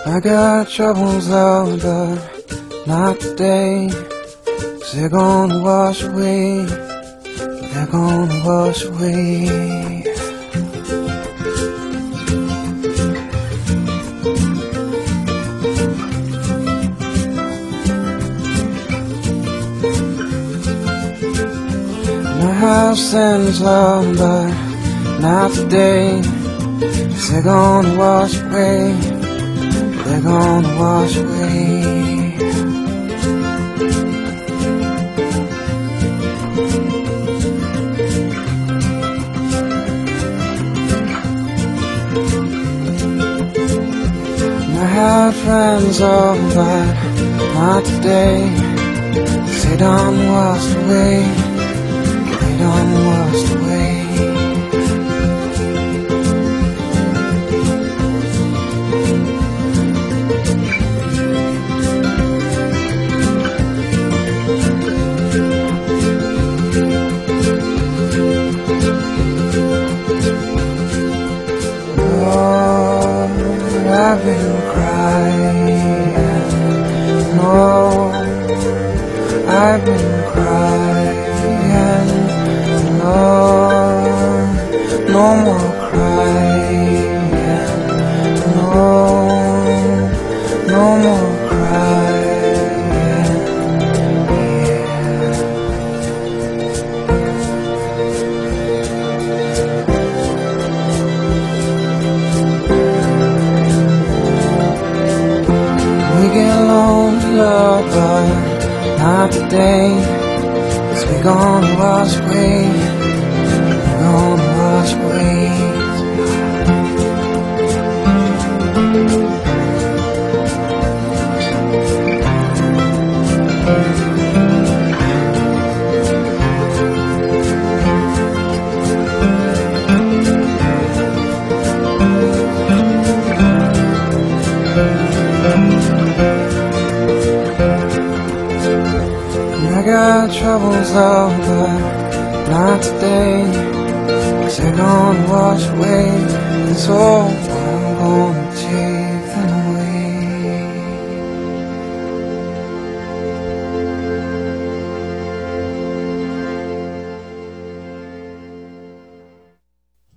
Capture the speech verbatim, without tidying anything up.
I got troubles, Lord, but not today. 'Cause they're gonna wash away. They're gonna wash away. My house sends love, but not today. 'Cause they're gonna wash away. They're gonna wash away. I had friends, all but not today. 'Cause they done washed away. They done washed away. I've been crying, no, I've been crying, no, no more crying, no, no more crying, yeah. We get lonely, love, but not today. 'Cause we're gonna wash away. We're gonna wash away. I got troubles, all but not today. 'Cause they're gonna wash away. That's all I'm gonna take.